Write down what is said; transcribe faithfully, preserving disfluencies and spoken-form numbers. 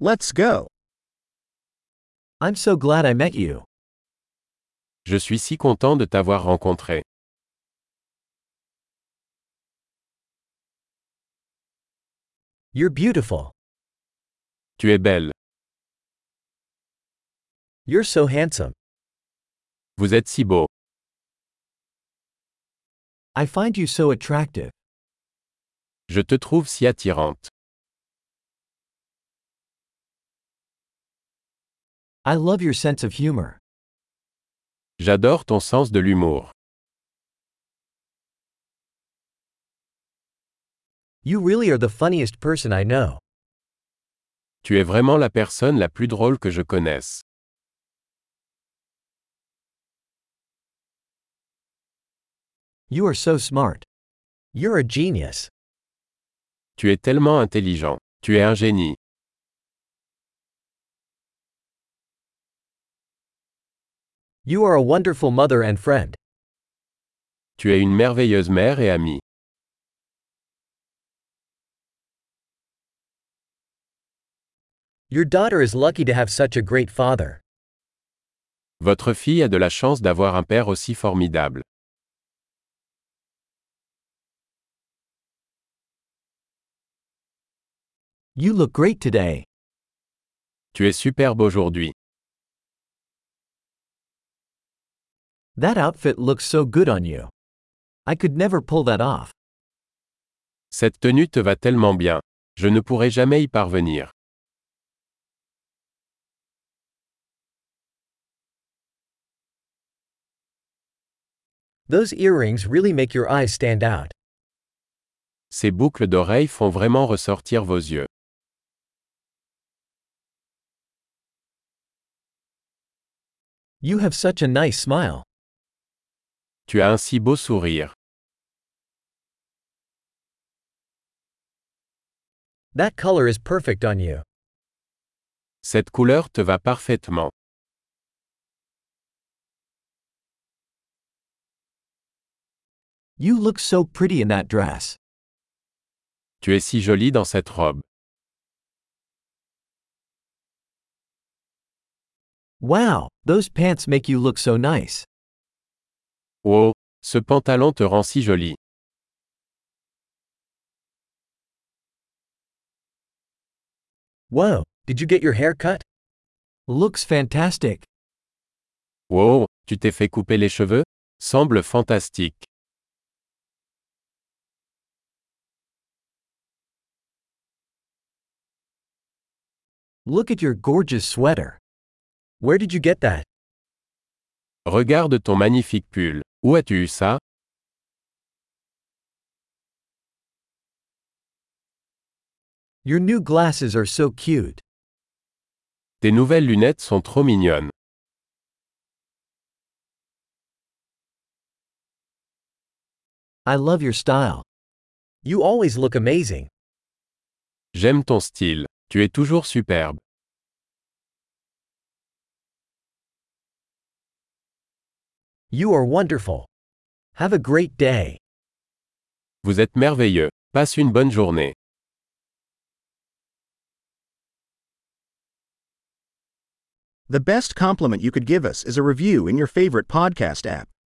Let's go. I'm so glad I met you. Je suis si content de t'avoir rencontré. You're beautiful. Tu es belle. You're so handsome. Vous êtes si beau. I find you so attractive. Je te trouve si attirante. I love your sense of humor. J'adore ton sens de l'humour. You really are the funniest person I know. Tu es vraiment la personne la plus drôle que je connaisse. You are so smart. You're a genius. Tu es tellement intelligent. Tu es un génie. You are a wonderful mother and friend. Tu es une merveilleuse mère et amie. Your daughter is lucky to have such a great father. Votre fille a de la chance d'avoir un père aussi formidable. You look great today. Tu es superbe aujourd'hui. That outfit looks so good on you. I could never pull that off. Cette tenue te va tellement bien. Je ne pourrai jamais y parvenir. Those earrings really make your eyes stand out. Ces boucles d'oreilles font vraiment ressortir vos yeux. You have such a nice smile. Tu as un si beau sourire. That color is perfect on you. Cette couleur te va parfaitement. You look so pretty in that dress. Tu es si jolie dans cette robe. Wow, those pants make you look so nice. Oh, ce pantalon te rend si jolie. Whoa, did you get your hair cut? Looks fantastic. Wow, tu t'es fait couper les cheveux? Semble fantastique. Look at your gorgeous sweater. Where did you get that? Regarde ton magnifique pull. Où as-tu eu ça? Your new glasses are so cute. Tes nouvelles lunettes sont trop mignonnes. I love your style. You always look amazing. J'aime ton style. Tu es toujours superbe. You are wonderful. Have a great day. Vous êtes merveilleux. Passe une bonne journée. The best compliment you could give us is a review in your favorite podcast app.